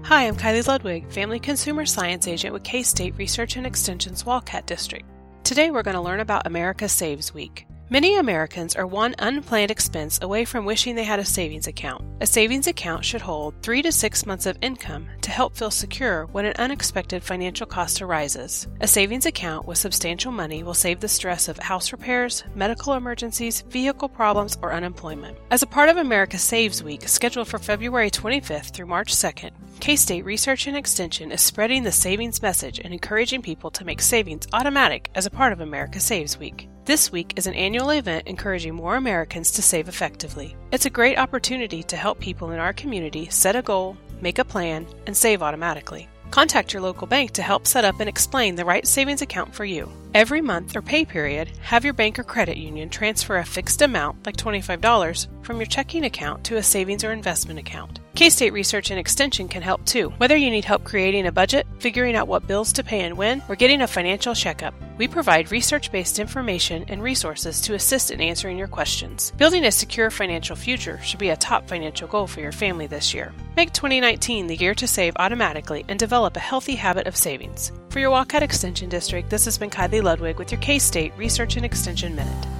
Hi, I'm Kylie Ludwig, Family Consumer Science Agent with K-State Research and Extension's Wildcat District. Today we're going to learn about America Saves Week. Many Americans are one unplanned expense away from wishing they had a savings account. A savings account should hold 3 to 6 months of income to help feel secure when an unexpected financial cost arises. A savings account with substantial money will save the stress of house repairs, medical emergencies, vehicle problems, or unemployment. As a part of America Saves Week, scheduled for February 25th through March 2nd, K-State Research and Extension is spreading the savings message and encouraging people to make savings automatic as a part of America Saves Week. This week is an annual event encouraging more Americans to save effectively. It's a great opportunity to help people in our community set a goal, make a plan, and save automatically. Contact your local bank to help set up and explain the right savings account for you. Every month or pay period, have your bank or credit union transfer a fixed amount, like $25, from your checking account to a savings or investment account. K-State Research and Extension can help too. Whether you need help creating a budget, figuring out what bills to pay and when, or getting a financial checkup, we provide research-based information and resources to assist in answering your questions. Building a secure financial future should be a top financial goal for your family this year. Make 2019 the year to save automatically and develop a healthy habit of savings. For your Wildcat Extension District, this has been Kylie Ludwig with your K-State Research and Extension Minute.